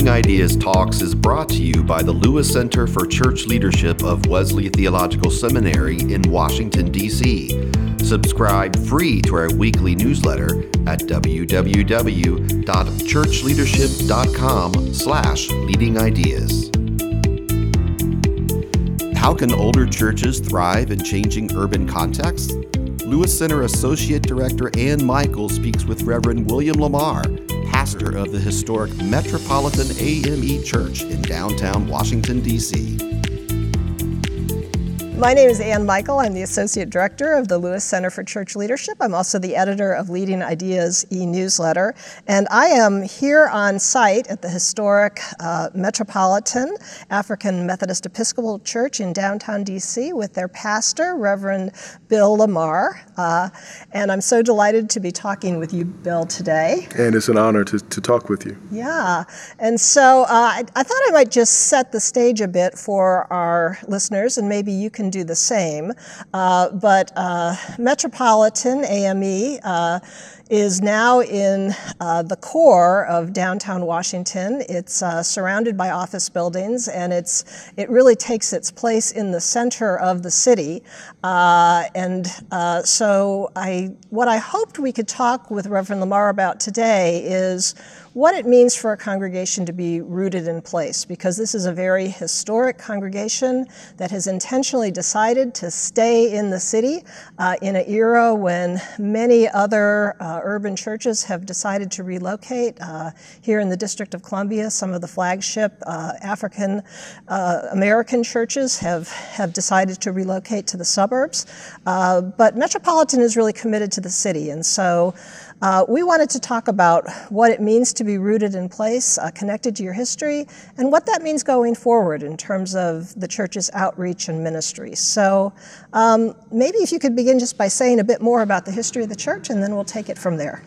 Leading Ideas Talks is brought to you by the Lewis Center for Church Leadership of Wesley Theological Seminary in Washington, D.C. Subscribe free to our weekly newsletter at www.churchleadership.com/leadingideas. How can older churches thrive in changing urban contexts? Lewis Center Associate Director Ann Michael speaks with Reverend William Lamar, pastor of the historic Metropolitan AME Church in downtown Washington, D.C. My name is Ann Michael. I'm the Associate Director of the Lewis Center for Church Leadership. I'm also the editor of Leading Ideas e-newsletter. And I am here on site at the historic Metropolitan African Methodist Episcopal Church in downtown D.C. with their pastor, Reverend Bill Lamar. And I'm so delighted to be talking with you, Bill, today. And it's an honor to talk with you. Yeah. And so I thought I might just set the stage a bit for our listeners, and maybe you can do the same. But Metropolitan AME is now in the core of downtown Washington. It's surrounded by office buildings, and it really takes its place in the center of the city. So what I hoped we could talk with Reverend Lamar about today is what it means for a congregation to be rooted in place, because this is a very historic congregation that has intentionally decided to stay in the city in an era when many other urban churches have decided to relocate. Here in the District of Columbia, some of the flagship African American churches have decided to relocate to the suburbs. But Metropolitan is really committed to the city, and so we wanted to talk about what it means to be rooted in place, connected to your history, and what that means going forward in terms of the church's outreach and ministry. So maybe if you could begin just by saying a bit more about the history of the church, and then we'll take it from there.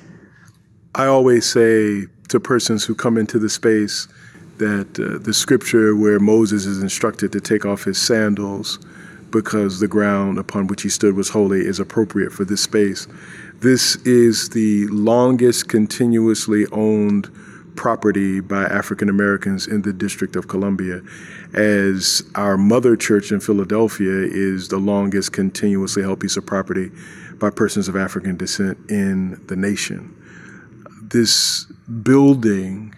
I always say to persons who come into the space that the scripture where Moses is instructed to take off his sandals because the ground upon which he stood was holy is appropriate for this space. This is the longest continuously owned property by African Americans in the District of Columbia, as our mother church in Philadelphia is the longest continuously held piece of property by persons of African descent in the nation. This building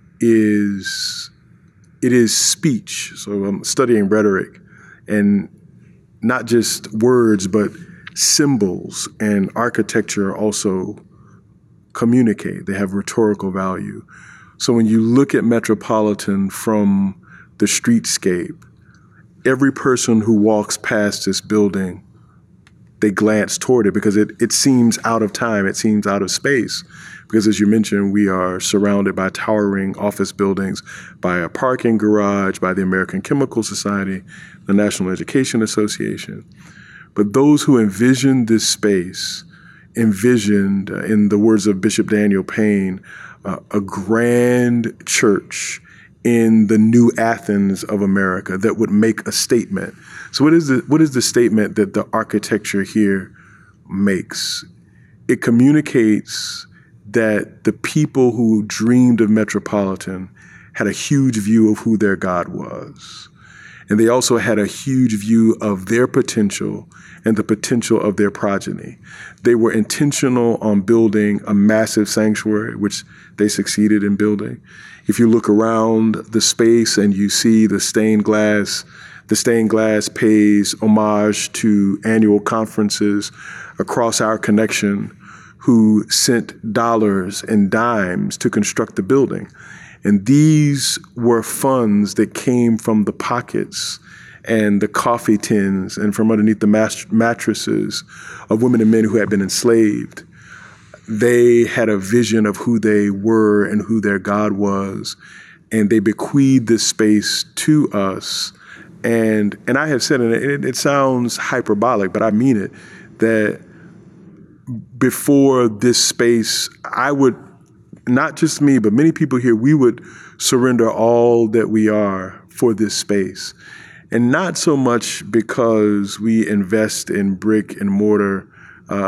is speech. So I'm studying rhetoric, and not just words, but symbols and architecture also communicate. They have rhetorical value. So when you look at Metropolitan from the streetscape, every person who walks past this building, they glance toward it because it seems out of time, it seems out of space. Because as you mentioned, we are surrounded by towering office buildings, by a parking garage, by the American Chemical Society, the National Education Association. But those who envisioned this space envisioned, in the words of Bishop Daniel Payne, a grand church in the new Athens of America that would make a statement. So what is the statement that the architecture here makes? It communicates that the people who dreamed of Metropolitan had a huge view of who their God was. And they also had a huge view of their potential and the potential of their progeny. They were intentional on building a massive sanctuary, which they succeeded in building. If you look around the space and you see the stained glass pays homage to annual conferences across our connection who sent dollars and dimes to construct the building. And these were funds that came from the pockets and the coffee tins and from underneath the mattresses of women and men who had been enslaved. They had a vision of who they were and who their God was, and they bequeathed this space to us. And I have said, and it sounds hyperbolic, but I mean it, that before this space, I would, not just me, but many people here, we would surrender all that we are for this space. And not so much because we invest in brick and mortar,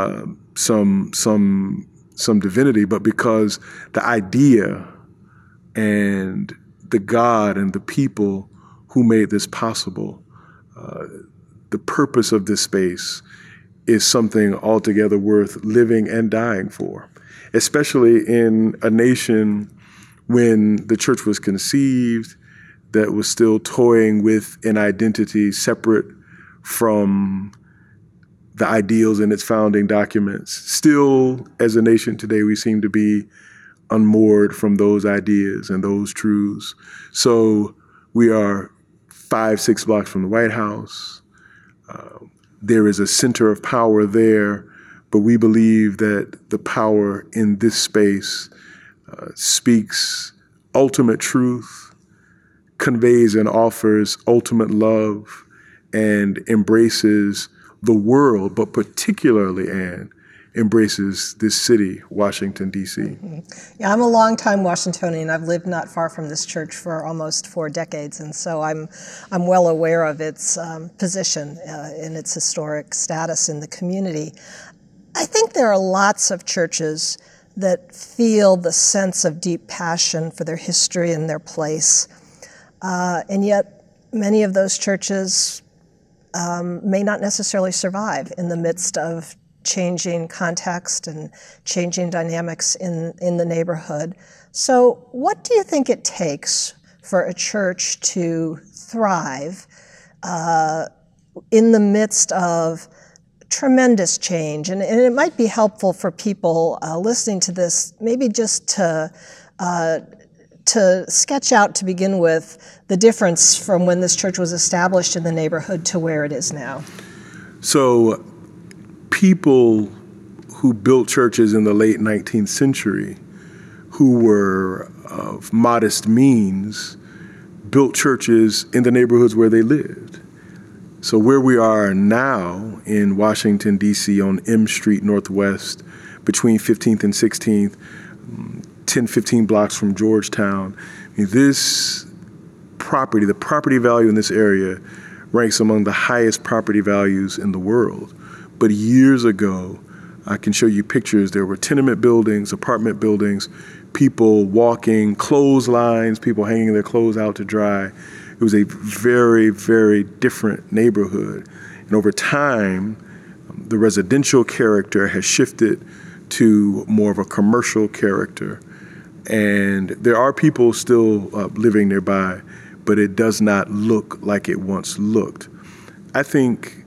some divinity, but because the idea and the God and the people who made this possible. The purpose of this space is something altogether worth living and dying for, especially in a nation when the church was conceived that was still toying with an identity separate from the ideals in its founding documents. Still, as a nation today, we seem to be unmoored from those ideas and those truths. So we are 5-6 blocks from the White House. There is a center of power there, but we believe that the power in this space speaks ultimate truth, conveys and offers ultimate love, and embraces the world, but particularly, Ann, embraces this city, Washington, D.C. Mm-hmm. Yeah, I'm a longtime Washingtonian. I've lived not far from this church for almost 4 decades, and so I'm well aware of its position in its historic status in the community. I think there are lots of churches that feel the sense of deep passion for their history and their place, and yet many of those churches may not necessarily survive in the midst of changing context and changing dynamics in the neighborhood. So what do you think it takes for a church to thrive in the midst of tremendous change? And it might be helpful for people listening to this, maybe just to sketch out, to begin with, the difference from when this church was established in the neighborhood to where it is now. So people who built churches in the late 19th century, who were of modest means, built churches in the neighborhoods where they lived. So where we are now in Washington, D.C. on M Street Northwest, between 15th and 16th, 10, 15 blocks from Georgetown, this property, the property value in this area ranks among the highest property values in the world. But years ago, I can show you pictures, there were tenement buildings, apartment buildings, people walking, clotheslines, people hanging their clothes out to dry. It was a very, very different neighborhood. And over time, the residential character has shifted to more of a commercial character. And there are people still living nearby, but it does not look like it once looked. I think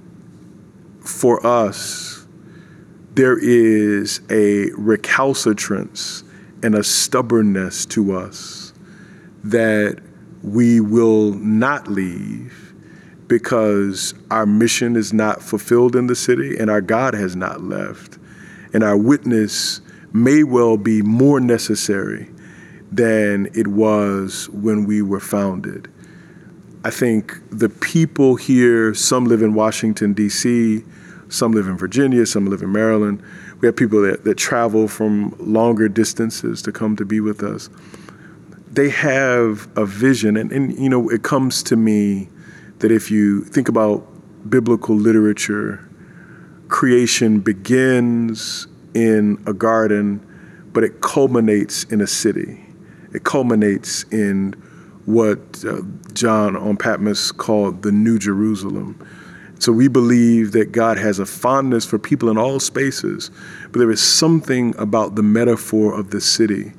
for us, there is a recalcitrance and a stubbornness to us that we will not leave because our mission is not fulfilled in the city and our God has not left. And our witness may well be more necessary than it was when we were founded. I think the people here, some live in Washington, D.C., some live in Virginia, some live in Maryland. We have people that travel from longer distances to come to be with us. They have a vision, and you know, it comes to me that if you think about biblical literature, creation begins in a garden, but it culminates in a city. It culminates in what John on Patmos called the New Jerusalem. So we believe that God has a fondness for people in all spaces, but there is something about the metaphor of the city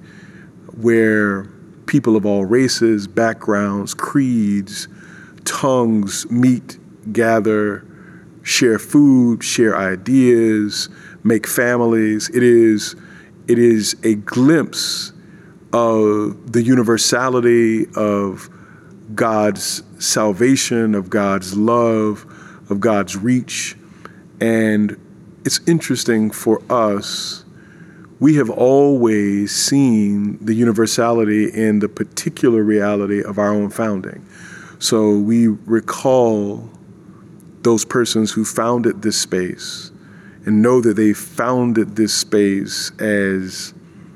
where people of all races, backgrounds, creeds, tongues meet, gather, share food, share ideas, make families. It is a glimpse of the universality of God's salvation, of God's love, of God's reach. And it's interesting for us, we have always seen the universality in the particular reality of our own founding. So we recall those persons who founded this space and know that they founded this space as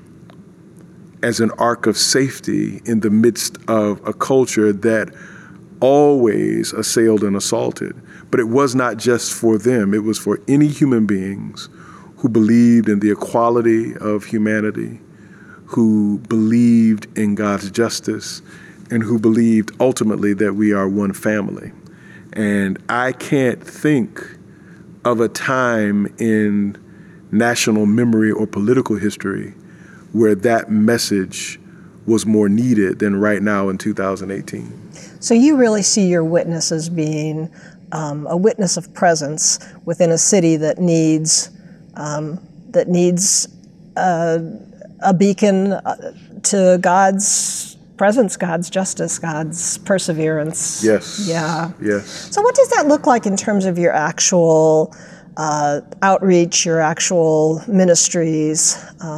an ark of safety in the midst of a culture that always assailed and assaulted. But it was not just for them. It was for any human beings who believed in the equality of humanity, who believed in God's justice and who believed ultimately that we are one family. And I can't think of a time in national memory or political history where that message was more needed than right now in 2018. So you really see your witness as being a witness of presence within a city that needs a beacon to God's presence, God's justice, God's perseverance. Yes. Yeah. Yes. So what does that look like in terms of your actual outreach, your actual ministries?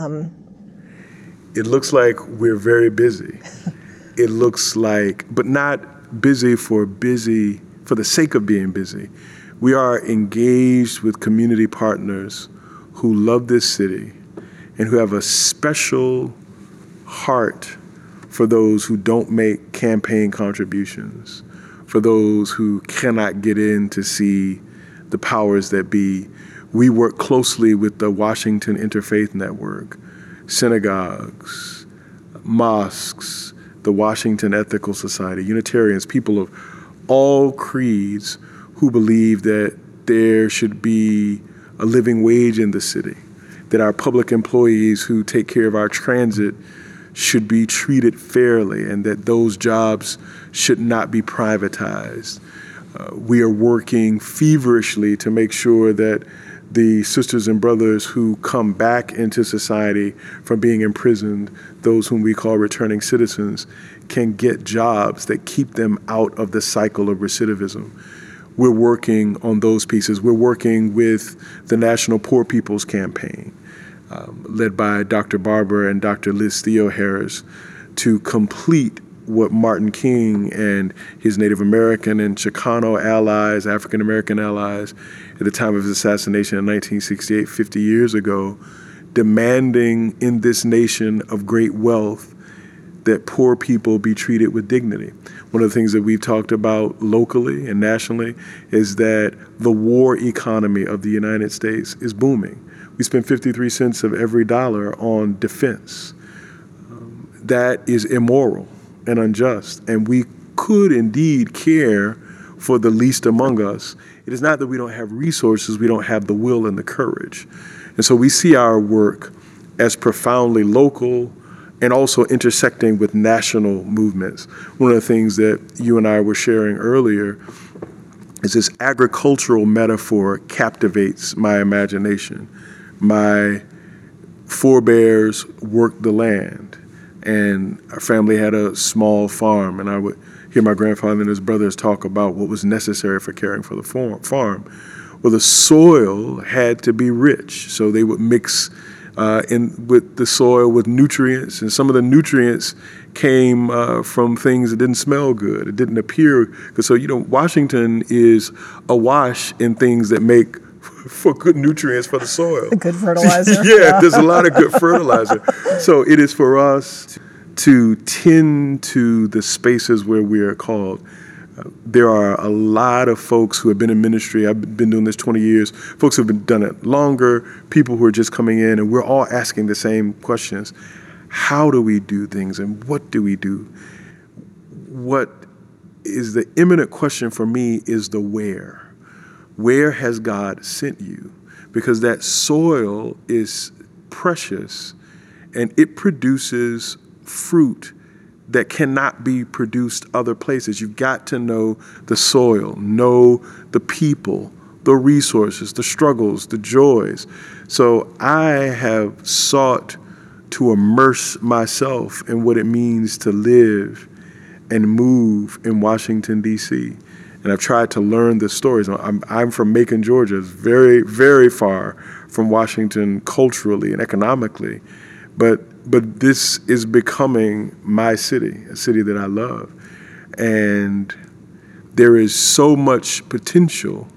It looks like we're very busy. It looks like, but not busy for the sake of being busy. We are engaged with community partners who love this city and who have a special heart for those who don't make campaign contributions, for those who cannot get in to see the powers that be. We work closely with the Washington Interfaith Network, synagogues, mosques, the Washington Ethical Society, Unitarians, people of all creeds who believe that there should be a living wage in the city, that our public employees who take care of our transit should be treated fairly, and that those jobs should not be privatized. We are working feverishly to make sure that the sisters and brothers who come back into society from being imprisoned, those whom we call returning citizens, can get jobs that keep them out of the cycle of recidivism. We're working on those pieces. We're working with the National Poor People's Campaign, led by Dr. Barber and Dr. Liz Theo-Harris, to complete what Martin King and his Native American and Chicano allies, African American allies, at the time of his assassination in 1968, 50 years ago, demanding in this nation of great wealth that poor people be treated with dignity. One of the things that we've talked about locally and nationally is that the war economy of the United States is booming. We spend 53 cents of every dollar on defense. That is immoral and unjust, and we could indeed care for the least among us. It is not that we don't have resources, we don't have the will and the courage. And so we see our work as profoundly local and also intersecting with national movements. One of the things that you and I were sharing earlier is this agricultural metaphor captivates my imagination. My forebears worked the land, and our family had a small farm, and I would hear my grandfather and his brothers talk about what was necessary for caring for the farm. Well, the soil had to be rich, so they would mix in with the soil with nutrients, and some of the nutrients came from things that didn't smell good. It didn't appear, because Washington is awash in things that make for good nutrients for the soil. Good fertilizer. Yeah, there's a lot of good fertilizer. So it is for us to tend to the spaces where we are called. There are a lot of folks who have been in ministry. I've been doing this 20 years. Folks who have done it longer, people who are just coming in, and we're all asking the same questions. How do we do things, and what do we do? What is the imminent question for me is the where. Where has God sent you? Because that soil is precious, and it produces fruit that cannot be produced other places. You've got to know the soil, know the people, the resources, the struggles, the joys. So I have sought to immerse myself in what it means to live and move in Washington, D.C. And I've tried to learn the stories. I'm from Macon, Georgia. It's very, very far from Washington culturally and economically. But this is becoming my city, a city that I love. And there is so much potential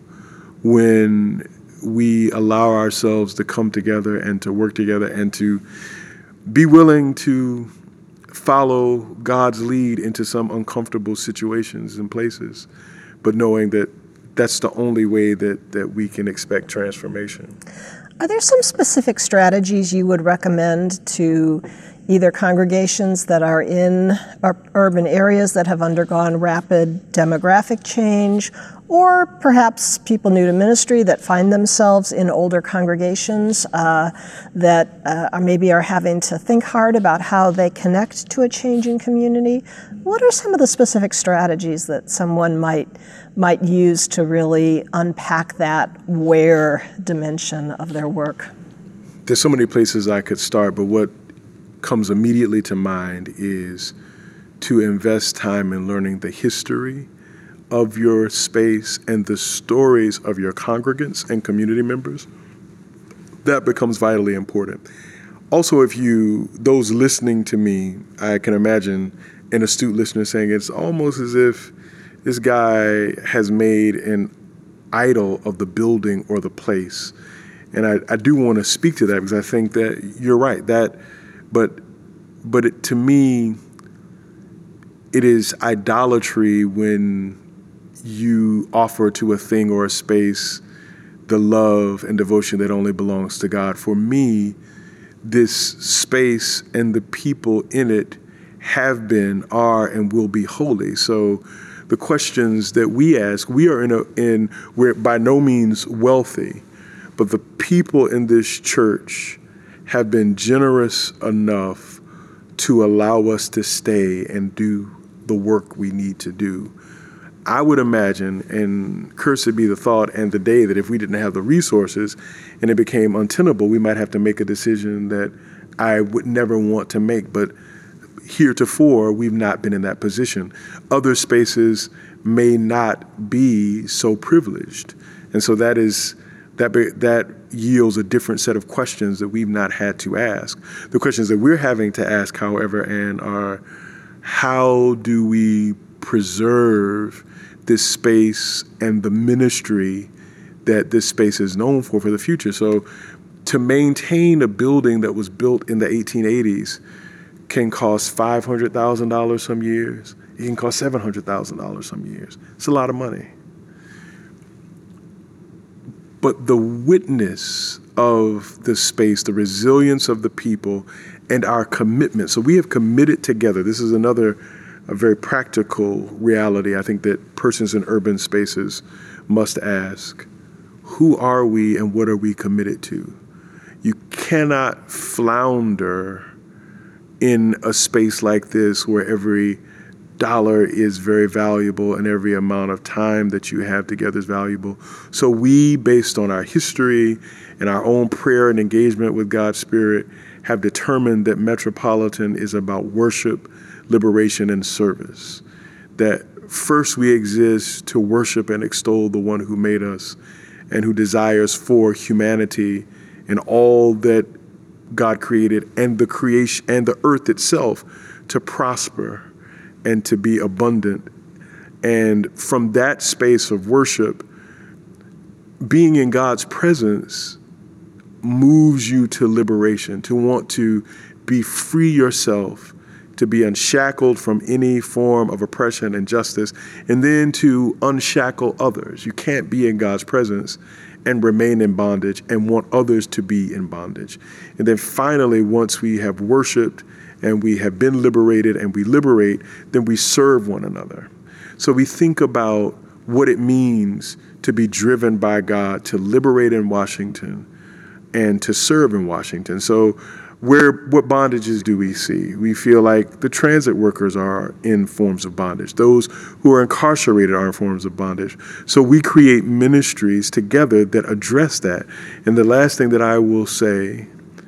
when we allow ourselves to come together and to work together and to be willing to follow God's lead into some uncomfortable situations and places, but knowing that that's the only way that we can expect transformation. Are there some specific strategies you would recommend to either congregations that are in urban areas that have undergone rapid demographic change, or perhaps people new to ministry that find themselves in older congregations that maybe are having to think hard about how they connect to a changing community? What are some of the specific strategies that someone might use to really unpack that where dimension of their work? There's so many places I could start, but what comes immediately to mind is to invest time in learning the history of your space and the stories of your congregants and community members. That becomes vitally important. Also, those listening to me, I can imagine an astute listener saying it's almost as if this guy has made an idol of the building or the place. And I do want to speak to that because I think that you're right. But to me, it is idolatry when you offer to a thing or a space the love and devotion that only belongs to God. For me, this space and the people in it have been, are, and will be holy. So the questions that we ask, we're by no means wealthy, but the people in this church have been generous enough to allow us to stay and do the work we need to do. I would imagine, and cursed be the thought and the day, that if we didn't have the resources and it became untenable, we might have to make a decision that I would never want to make. But heretofore, we've not been in that position. Other spaces may not be so privileged. And so that yields a different set of questions that we've not had to ask. The questions that we're having to ask, however, Ann, are how do we preserve this space and the ministry that this space is known for the future? So to maintain a building that was built in the 1880s can cost $500,000 some years. It can cost $700,000 some years. It's a lot of money. But the witness of the space, the resilience of the people, and our commitment. So we have committed together. This is a very practical reality I think that persons in urban spaces must ask. Who are we and what are we committed to? You cannot flounder in a space like this where every dollar is very valuable and every amount of time that you have together is valuable. So we, based on our history and our own prayer and engagement with God's Spirit, have determined that Metropolitan is about worship, liberation, and service. That first we exist to worship and extol the one who made us and who desires for humanity and all that God created and the creation and the earth itself to prosper and to be abundant. And from that space of worship, being in God's presence moves you to liberation, to want to be free yourself, to be unshackled from any form of oppression and justice, and then to unshackle others. You can't be in God's presence and remain in bondage and want others to be in bondage. And then finally, once we have worshiped and we have been liberated and we liberate, then we serve one another. So we think about what it means to be driven by God, to liberate in Washington and to serve in Washington. So what bondages do we see? We feel like the transit workers are in forms of bondage. Those who are incarcerated are in forms of bondage. So we create ministries together that address that. And the last thing that I will say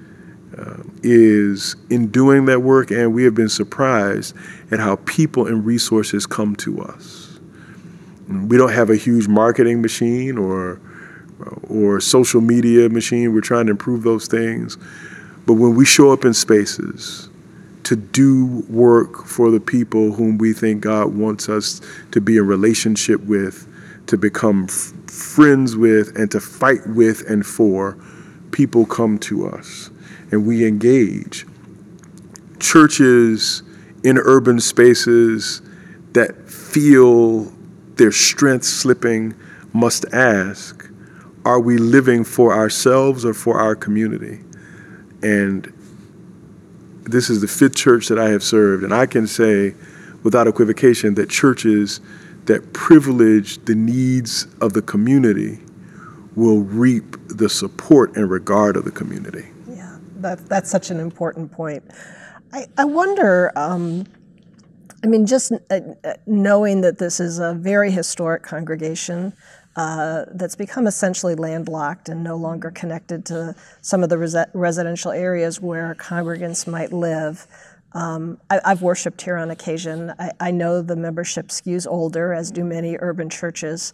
is in doing that work, and we have been surprised at how people and resources come to us. We don't have a huge marketing machine or social media machine. We're trying to improve those things. But when we show up in spaces to do work for the people whom we think God wants us to be in relationship with, to become friends with, and to fight with and for, people come to us and we engage. Churches in urban spaces that feel their strength slipping must ask, are we living for ourselves or for our community? And this is the 5th church that I have served, and I can say without equivocation that churches that privilege the needs of the community will reap the support and regard of the community. Yeah, that's such an important point. I wonder, just knowing that this is a very historic congregation that's become essentially landlocked and no longer connected to some of the residential areas where congregants might live. I've worshiped here on occasion. I know the membership skews older, as do many urban churches.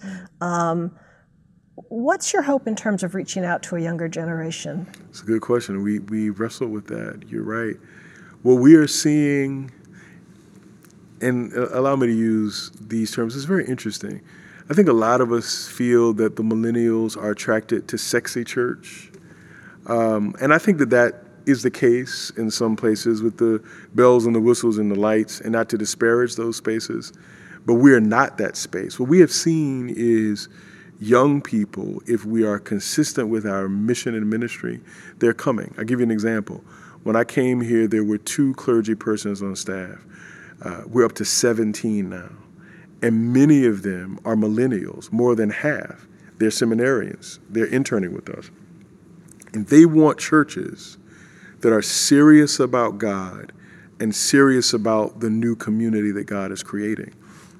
What's your hope in terms of reaching out to a younger generation? It's a good question. We wrestle with that. You're right. What we are seeing, and allow me to use these terms, is very interesting. I think a lot of us feel that the millennials are attracted to sexy church. And I think that is the case in some places with the bells and the whistles and the lights, and not to disparage those spaces. But we are not that space. What we have seen is young people, if we are consistent with our mission and ministry, they're coming. I'll give you an example. When I came here, there were 2 clergy persons on staff. We're up to 17 now. And many of them are millennials, more than half. They're seminarians. They're interning with us. And they want churches that are serious about God and serious about the new community that God is creating.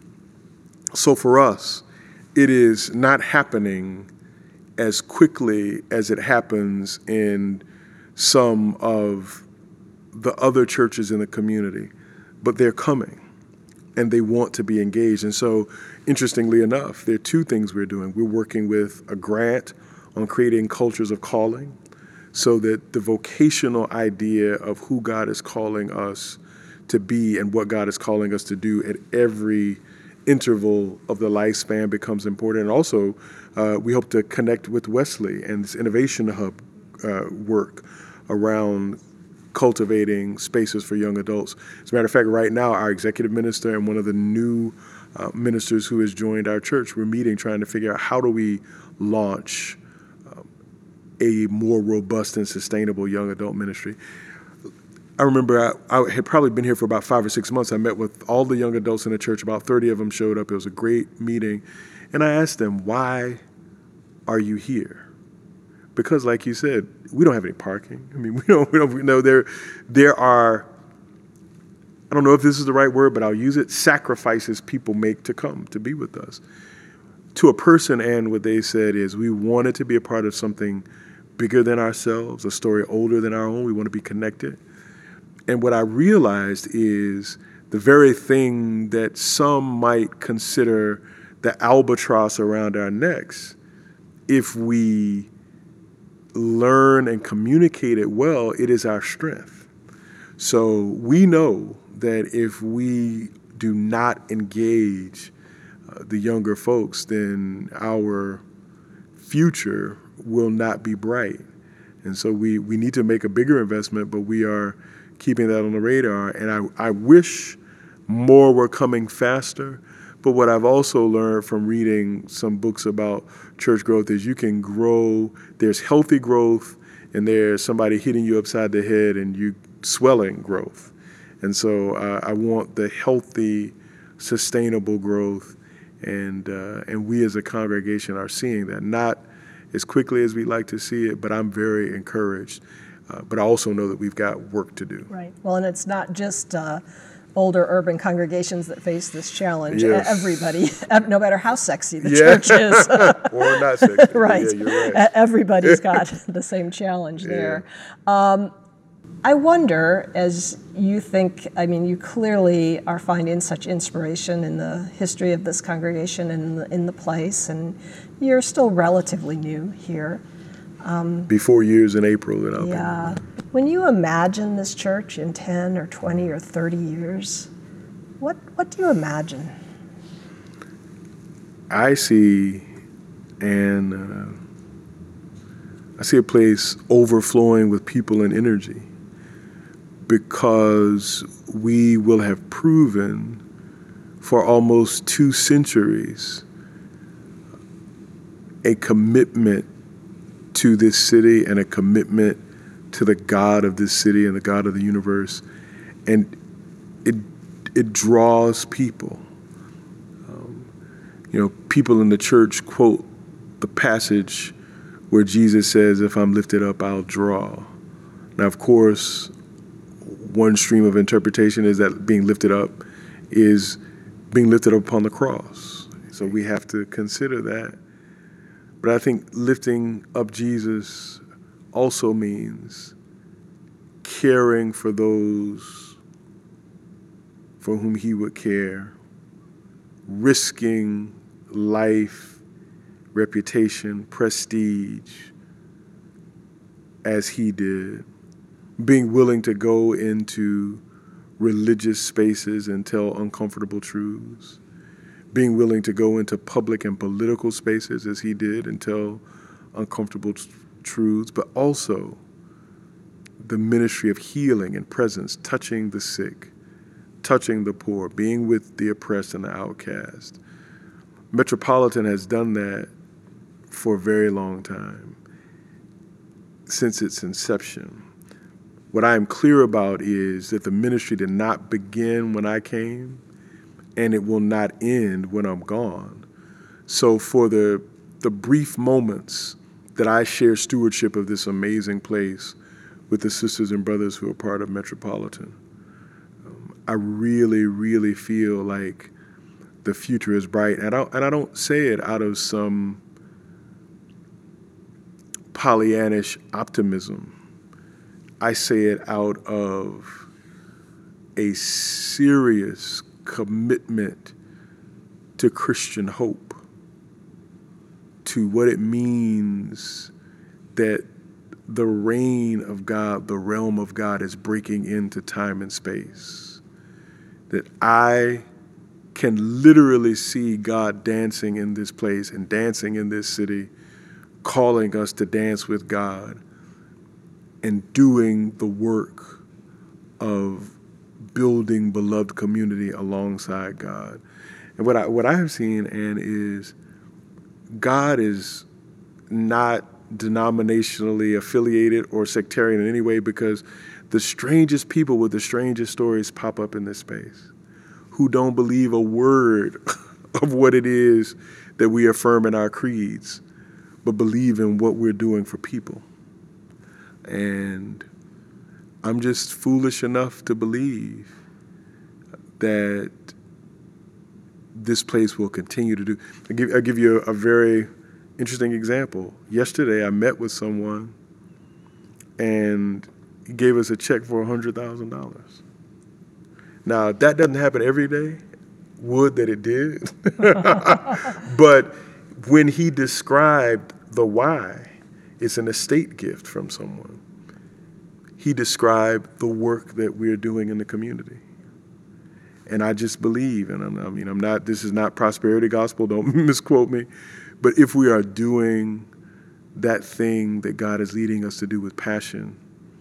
So for us, it is not happening as quickly as it happens in some of the other churches in the community, but they're coming and they want to be engaged. And so, interestingly enough, there are 2 things we're doing. We're working with a grant on creating cultures of calling so that the vocational idea of who God is calling us to be and what God is calling us to do at every interval of the lifespan becomes important. And also, we hope to connect with Wesley and this Innovation Hub work around cultivating spaces for young adults. As a matter of fact, right now, our executive minister and one of the new ministers who has joined our church, we're meeting trying to figure out how do we launch a more robust and sustainable young adult ministry. I remember I had probably been here for about 5 or 6 months. I met with all the young adults in the church. About 30 of them showed up. It was a great meeting. And I asked them, why are you here? Because like you said, we don't have any parking. I mean, we don't know there are, I don't know if this is the right word, but I'll use it, sacrifices people make to come to be with us. To a person, and what they said is we wanted to be a part of something bigger than ourselves, a story older than our own. We want to be connected. And what I realized is the very thing that some might consider the albatross around our necks, if we learn and communicate it well, it is our strength. So we know that if we do not engage the younger folks, then our future will not be bright. And so we need to make a bigger investment, but we are keeping that on the radar. And I wish more were coming faster. But what I've also learned from reading some books about church growth is you can grow, there's healthy growth, and there's somebody hitting you upside the head and you swelling growth. And so I want the healthy, sustainable growth, and we as a congregation are seeing that. Not as quickly as we'd like to see it, but I'm very encouraged. But I also know that we've got work to do. Right. Well, and it's not just older urban congregations that face this challenge. Yes. Everybody, no matter how sexy the church is. Or not sexy. Right. Yeah, you're right. Everybody's got the same challenge there. I wonder, as you think, I mean, you clearly are finding such inspiration in the history of this congregation and in the place, and you're still relatively new here. Be 4 years in April that I'll be. Yeah. When you imagine this church in 10 or 20 or 30 years, what do you imagine? I see a place overflowing with people and energy, because we will have proven for almost 2 centuries a commitment to this city and a commitment to the God of this city and the God of the universe. And it draws people. People in the church quote the passage where Jesus says, "If I'm lifted up, I'll draw." Now, of course, one stream of interpretation is that being lifted up is being lifted up upon the cross. So we have to consider that. But I think lifting up Jesus also means caring for those for whom he would care, risking life, reputation, prestige, as he did, being willing to go into religious spaces and tell uncomfortable truths, being willing to go into public and political spaces as he did and tell uncomfortable truths, but also the ministry of healing and presence, touching the sick, touching the poor, being with the oppressed and the outcast. Metropolitan has done that for a very long time, since its inception. What I am clear about is that the ministry did not begin when I came, and it will not end when I'm gone. So for the brief moments that I share stewardship of this amazing place with the sisters and brothers who are part of Metropolitan, I really, really feel like the future is bright. And I don't say it out of some Pollyannish optimism. I say it out of a serious commitment to Christian hope, to what it means that the reign of God, the realm of God, is breaking into time and space. That I can literally see God dancing in this place and dancing in this city, calling us to dance with God and doing the work of building beloved community alongside God. And what I have seen, Ann, is God is not denominationally affiliated or sectarian in any way, because the strangest people with the strangest stories pop up in this space who don't believe a word of what it is that we affirm in our creeds, but believe in what we're doing for people. And I'm just foolish enough to believe that this place will continue to do. I'll give you a very interesting example. Yesterday, I met with someone, and he gave us a check for $100,000. Now, that doesn't happen every day. Would that it did. But when he described the why, it's an estate gift from someone. He described the work that we're doing in the community. And I just believe, and I'm not, this is not prosperity gospel, don't misquote me, but if we are doing that thing that God is leading us to do with passion,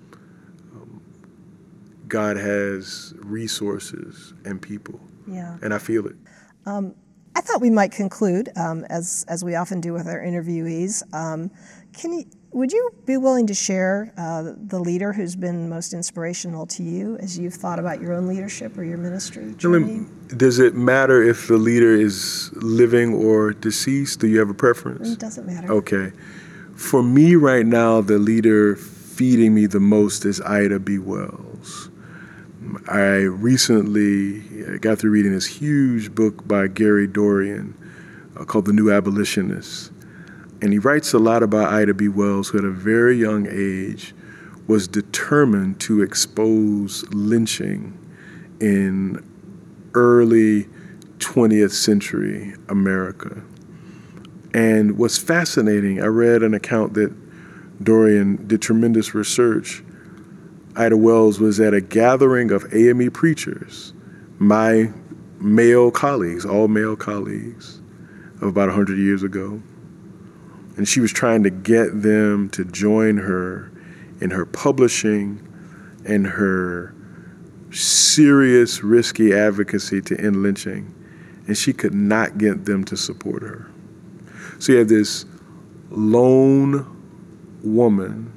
God has resources and people. Yeah. And I feel it. I thought we might conclude, as we often do with our interviewees. Would you be willing to share the leader who's been most inspirational to you as you've thought about your own leadership or your ministry journey? Does it matter if the leader is living or deceased? Do you have a preference? It doesn't matter. Okay. For me right now, the leader feeding me the most is Ida B. Wells. I recently got through reading this huge book by Gary Dorian called The New Abolitionists. And he writes a lot about Ida B. Wells, who at a very young age was determined to expose lynching in early 20th century America. And what's fascinating, I read an account that Dorian did tremendous research. Ida Wells was at a gathering of AME preachers, my male colleagues, all male colleagues, of about 100 years ago. And she was trying to get them to join her in her publishing and her serious, risky advocacy to end lynching. And she could not get them to support her. So you have this lone woman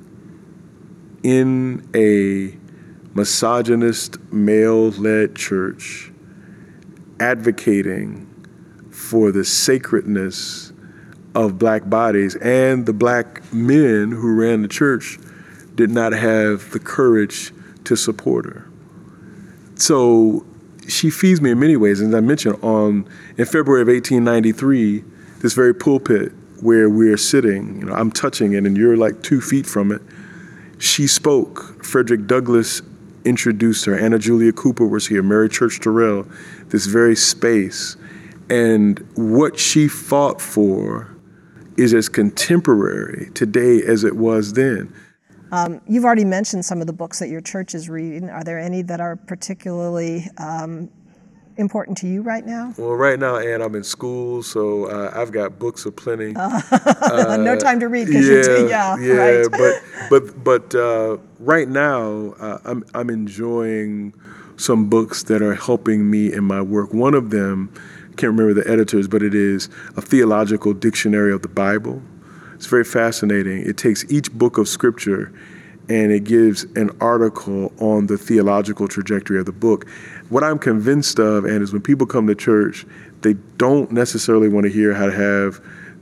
in a misogynist, male-led church advocating for the sacredness of black bodies, and the black men who ran the church did not have the courage to support her. So she feeds me in many ways. As I mentioned, in February of 1893, this very pulpit where we're sitting, I'm touching it and you're like 2 feet from it, she spoke. Frederick Douglass introduced her. Anna Julia Cooper was here, Mary Church Terrell, this very space. And what she fought for is as contemporary today as it was then. You've already mentioned some of the books that your church is reading. Are there any that are particularly important to you right now? Well, right now, Ann, I'm in school, so I've got books aplenty. No time to read because right. But right now, I'm enjoying some books that are helping me in my work. One of them, can't remember the editors, but it is a theological dictionary of the Bible. It's very fascinating. It takes each book of Scripture and it gives an article on the theological trajectory of the book. What I'm convinced of, and is when people come to church, they don't necessarily want to hear how to have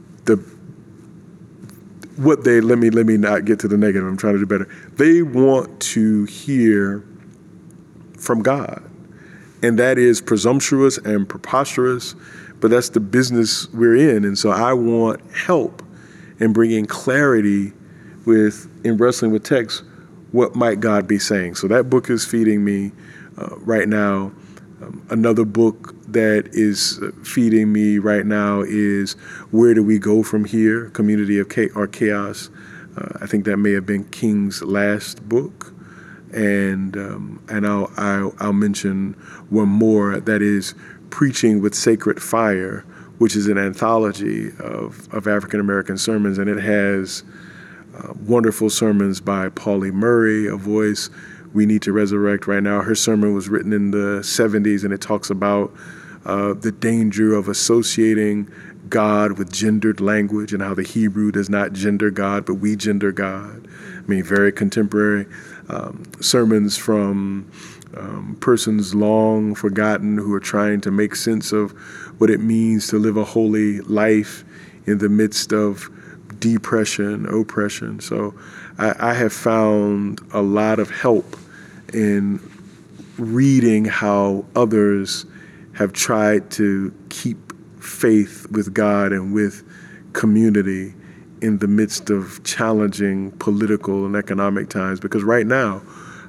let me not get to the negative. I'm trying to do better. They want to hear from God. And that is presumptuous and preposterous, but that's the business we're in. And so I want help in bringing clarity in wrestling with text, what might God be saying? So that book is feeding me right now. Another book that is feeding me right now is Where Do We Go From Here? Community of Chaos. I think that may have been King's last book. And I'll mention one more, that is Preaching with Sacred Fire, which is an anthology of African American sermons, and it has wonderful sermons by Pauli Murray, a voice we need to resurrect right now. Her sermon was written in the 70s, and it talks about the danger of associating God with gendered language and how the Hebrew does not gender God, but we gender God. I mean, very contemporary. Sermons from persons long forgotten who are trying to make sense of what it means to live a holy life in the midst of depression, oppression. So I have found a lot of help in reading how others have tried to keep faith with God and with community in the midst of challenging political and economic times. Because right now,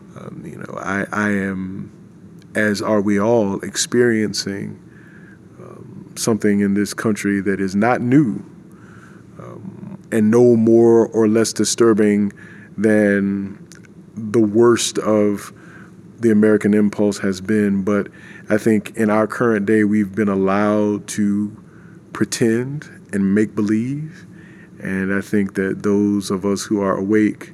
I am, as are we all, experiencing something in this country that is not new and no more or less disturbing than the worst of the American impulse has been. But I think in our current day, we've been allowed to pretend and make believe. And I think that those of us who are awake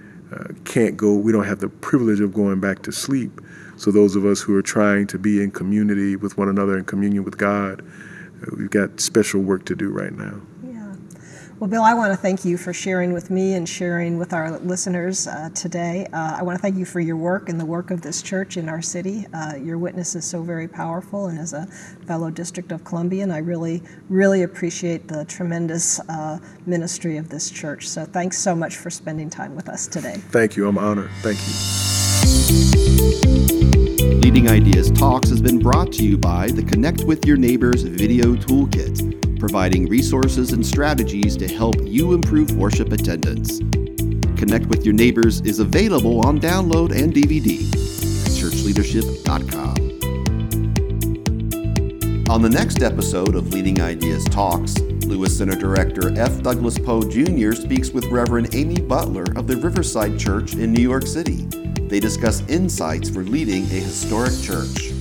we don't have the privilege of going back to sleep. So those of us who are trying to be in community with one another, in communion with God, we've got special work to do right now. Yeah. Well, Bill, I want to thank you for sharing with me and sharing with our listeners today. I want to thank you for your work and the work of this church in our city. Your witness is so very powerful, and as a fellow District of Columbian, I really, really appreciate the tremendous ministry of this church. So thanks so much for spending time with us today. Thank you. I'm honored. Thank you. Leading Ideas Talks has been brought to you by the Connect with Your Neighbors Video Toolkit, providing resources and strategies to help you improve worship attendance. Connect with Your Neighbors is available on download and DVD at churchleadership.com. On the next episode of Leading Ideas Talks, Lewis Center Director F. Douglas Poe Jr. speaks with Reverend Amy Butler of the Riverside Church in New York City. They discuss insights for leading a historic church.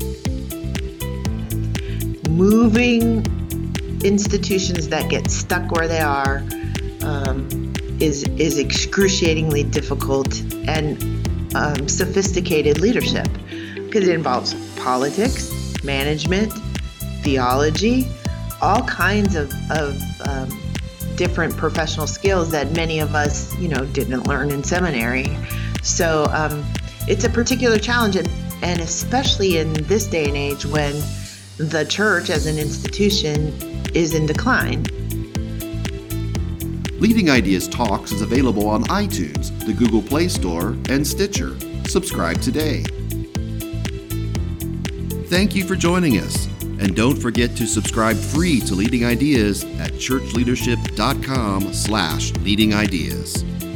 Moving institutions that get stuck where they are is excruciatingly difficult and sophisticated leadership, because it involves politics, management, theology, all kinds of different professional skills that many of us, didn't learn in seminary. So it's a particular challenge, and especially in this day and age when the church as an institution is in decline. Leading Ideas Talks is available on iTunes, the Google Play Store, and Stitcher. Subscribe today. Thank you for joining us. And don't forget to subscribe free to Leading Ideas at churchleadership.com/leadingideas.